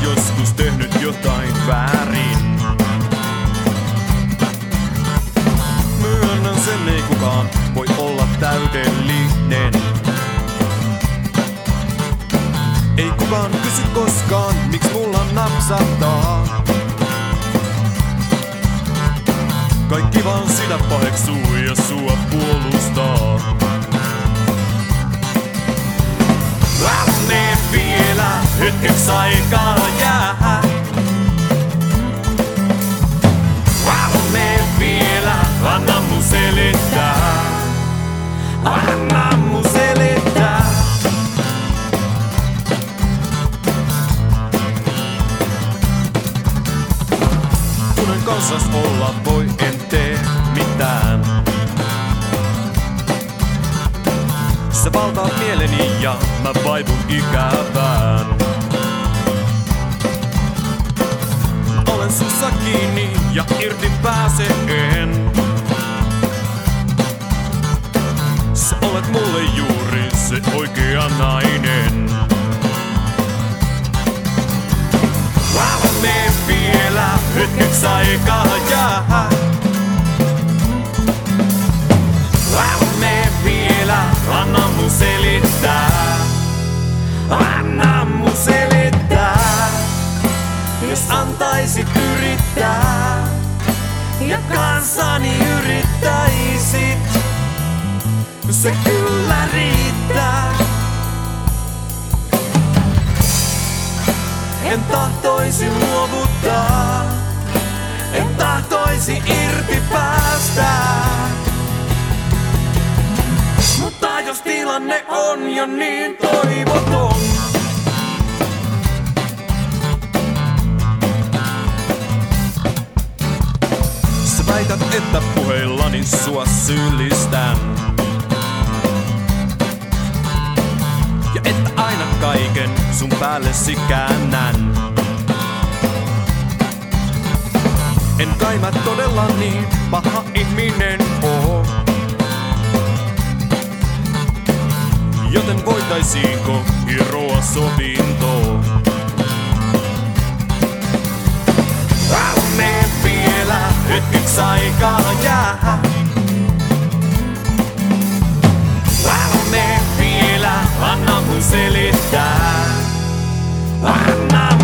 joskus tehnyt jotain väärin. Myönnän sen, ei kukaan voi olla täydellinen. Ei kukaan kysy koskaan, miksi mulla napsahtaa. Kaikki vaan sitä paheksuu ja sua puolustaa. Anne vielä hetkeksi aikaa jää. Anne vielä, anna mun selittää. Anna mun selittää. Tunnen kanssas olla voi, en tee mitään. Sä valtaat mieleni ja mä vaivun ikävään. Olen sussa kiinni ja irti pääse en. Sä olet mulle juuri se oikea nainen. Me vielä hetkeksi aikaa jää. Me vielä, anna mun selittää. Anna mun selittää. Jos antaisit yrittää ja kanssani yrittäisit, se kyllä riittää. En tahtoisi luovuttaa, en tahtoisi irti päästä. Mutta jos tilanne on jo niin toivoton, sä väität, että puheillani sua syyllistän. Ja että aina kaiken sun päällesi käännän. En kai mä todella niin paha ihminen oo. Joten voitaisiinko hieroa sovintoa? Me vielä hetkeksi aikaa jää. Me vielä, anna mun selittää. Anna